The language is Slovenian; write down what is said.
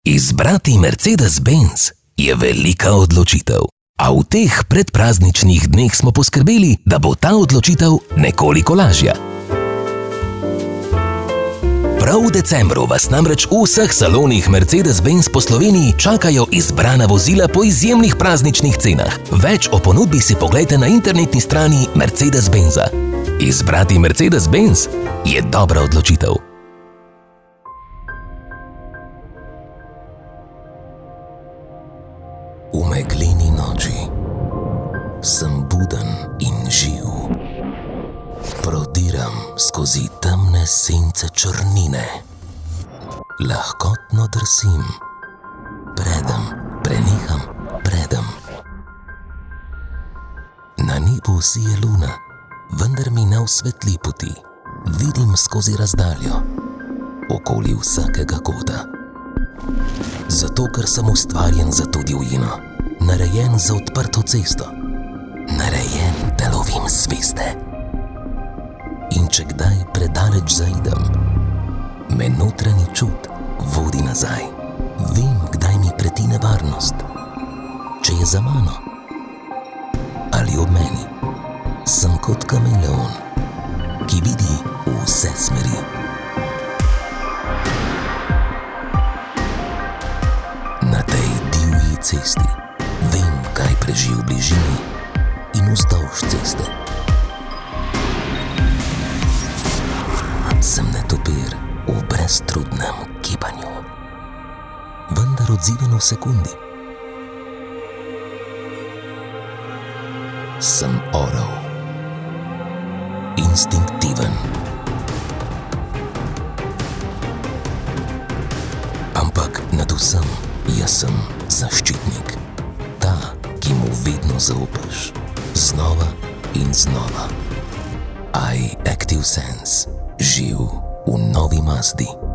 Izbrati Mercedes-Benz je velika odločitev, a v teh predprazničnih dneh smo poskrbeli, da bo ta odločitev nekoliko lažja. Prav v decembru vas namreč v vseh salonih Mercedes-Benz po Sloveniji čakajo izbrana vozila po izjemnih prazničnih cenah. Več o ponudbi si poglejte na internetni strani Mercedes-Benza. Izbrati Mercedes-Benz je dobra odločitev. V megleni noči sem buden in živ. Prodiram skozi temne sence črnine. Lahkotno drsim. Preneham. Na nebu sije luna, vendar mi ne osvetli poti. Vidim skozi razdaljo, okoli vsakega kota. Zato, ker sem ustvarjen za to divjino, narejen za odprto cesto, narejen, da lovim zvezde. In če kdaj predaleč zaidem, me notranji čut vodi nazaj. Vem, kdaj mi preti nevarnost, če je za mano ali ob meni. Sem kot kameleon, ki vidi vse smeri. Na tej divji cesti vem, kaj preži v bližini in vzdolž ceste. Sem netopir v breztrudnem gibanju, vendar odziven v sekundi. Sem orel, instinktiven. Ampak nad vsem jaz sem zaščitnik, ta, ki mu vedno zaupaš, znova in znova. iActive Sense, živ v novi Mazdi.